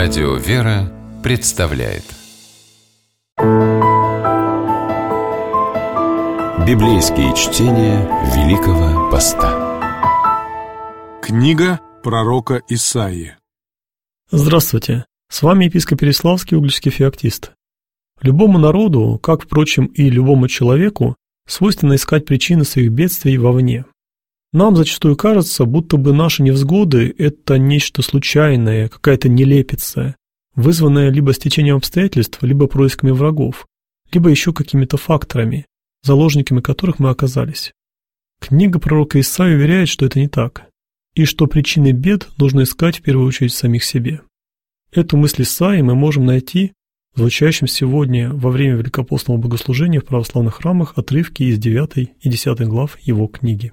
Радио «Вера» представляет Библейские чтения Великого Поста. Книга пророка Исаии. Здравствуйте, с вами епископ Переславский, Угличский феоктист. Любому народу, как, впрочем, и любому человеку, свойственно искать причины своих бедствий вовне. Нам зачастую кажется, будто бы наши невзгоды – это нечто случайное, какая-то нелепица, вызванная либо стечением обстоятельств, либо происками врагов, либо еще какими-то факторами, заложниками которых мы оказались. Книга пророка Исаии уверяет, что это не так, и что причины бед нужно искать в первую очередь в самих себе. Эту мысль Исаии мы можем найти в звучащем сегодня во время Великопостного богослужения в православных храмах отрывки из 9 и 10 глав его книги.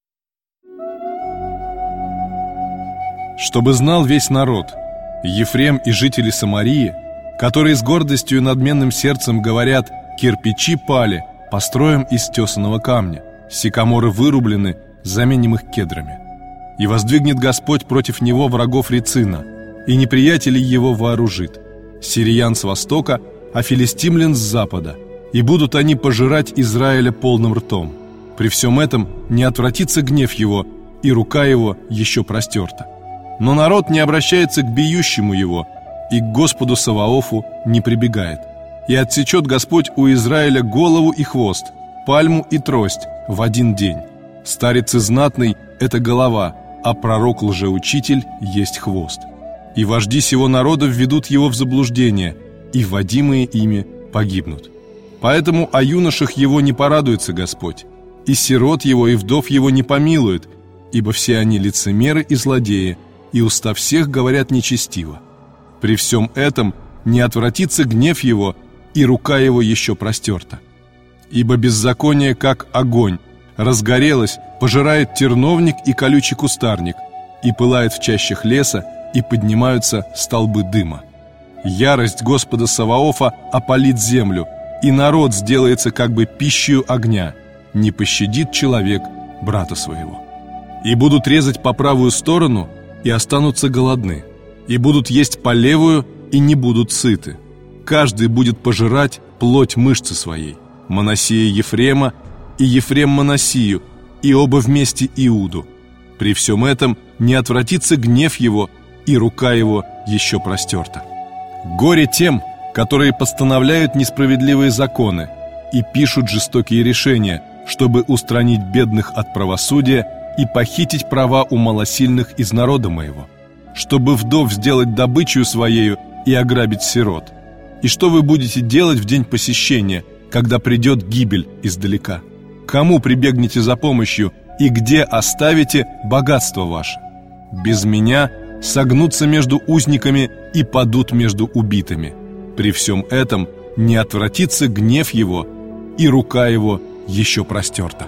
«Чтобы знал весь народ, Ефрем и жители Самарии, которые с гордостью и надменным сердцем говорят: кирпичи пали, построим из тесаного камня, сикаморы вырублены, заменим их кедрами. И воздвигнет Господь против него врагов Рецина, и неприятелей его вооружит, сириян с востока, а филистимлян с запада, и будут они пожирать Израиля полным ртом. При всем этом не отвратится гнев его, и рука его еще простерта. Но народ не обращается к бьющему его, и к Господу Саваофу не прибегает. И отсечет Господь у Израиля голову и хвост, пальму и трость в один день. Старец и знатный – это голова, а пророк лжеучитель есть хвост. И вожди сего народа введут его в заблуждение, и вводимые ими погибнут. Поэтому о юношах его не порадуется Господь, и сирот его, и вдов его не помилует, ибо все они лицемеры и злодеи, и уста всех говорят нечестиво. При всем этом не отвратится гнев его, и рука его еще простерта. Ибо беззаконие, как огонь, разгорелось, пожирает терновник и колючий кустарник, и пылает в чащах леса, и поднимаются столбы дыма. Ярость Господа Саваофа опалит землю, и народ сделается как бы пищею огня, не пощадит человек брата своего. И будут резать по правую сторону, и останутся голодны, и будут есть по левую, и не будут сыты. Каждый будет пожирать плоть мышцы своей, Манассия Ефрема, и Ефрем Манассию, и оба вместе Иуду. При всем этом не отвратится гнев его, и рука его еще простерта. Горе тем, которые постановляют несправедливые законы и пишут жестокие решения, чтобы устранить бедных от правосудия и похитить права у малосильных из народа моего, чтобы вдов сделать добычу своею и ограбить сирот. И что вы будете делать в день посещения, когда придет гибель издалека? Кому прибегнете за помощью и где оставите богатство ваше? Без меня согнутся между узниками и падут между убитыми. При всем этом не отвратится гнев его, и рука его еще простерта».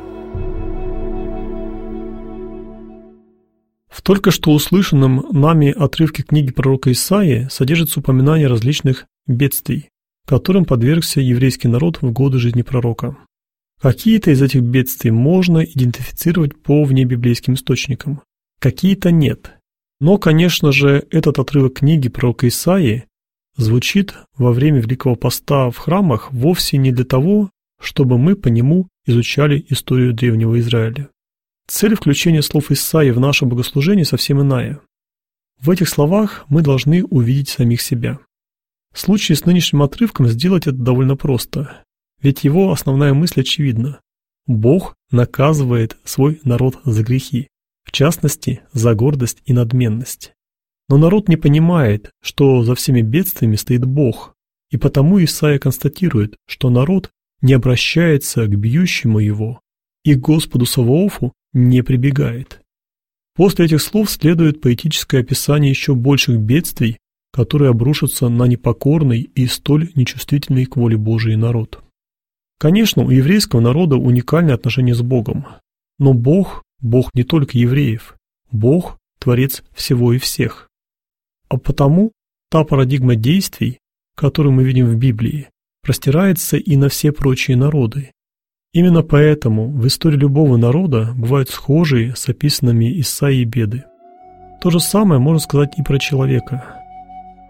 В только что услышанном нами отрывке книги пророка Исаии содержится упоминание различных бедствий, которым подвергся еврейский народ в годы жизни пророка. Какие-то из этих бедствий можно идентифицировать по внебиблейским источникам, какие-то нет. Но, конечно же, этот отрывок книги пророка Исаии звучит во время Великого Поста в храмах вовсе не для того, чтобы мы по нему изучали историю древнего Израиля. Цель включения слов Исаии в наше богослужение совсем иная. В этих словах мы должны увидеть самих себя. В случае с нынешним отрывком сделать это довольно просто, ведь его основная мысль очевидна. Бог наказывает свой народ за грехи, в частности, за гордость и надменность. Но народ не понимает, что за всеми бедствиями стоит Бог, и потому Исаия констатирует, что народ не обращается к бьющему его, и к Господу Саваофу не прибегает. После этих слов следует поэтическое описание еще больших бедствий, которые обрушатся на непокорный и столь нечувствительный к воле Божией народ. Конечно, у еврейского народа уникальное отношение с Богом, но Бог не только евреев, Бог – Творец всего и всех. А потому та парадигма действий, которую мы видим в Библии, простирается и на все прочие народы. Именно поэтому в истории любого народа бывают схожие с описанными Исаией беды. То же самое можно сказать и про человека.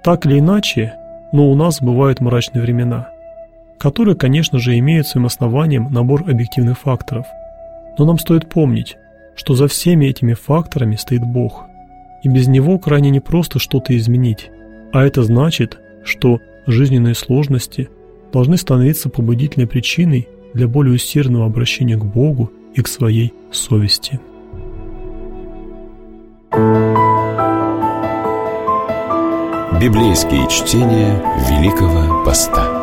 Так или иначе, но у нас бывают мрачные времена, которые, конечно же, имеют своим основанием набор объективных факторов. Но нам стоит помнить, что за всеми этими факторами стоит Бог, и без Него крайне непросто что-то изменить, а это значит, что жизненные сложности должны становиться побудительной причиной для более усердного обращения к Богу и к своей совести. Библейские чтения Великого Поста.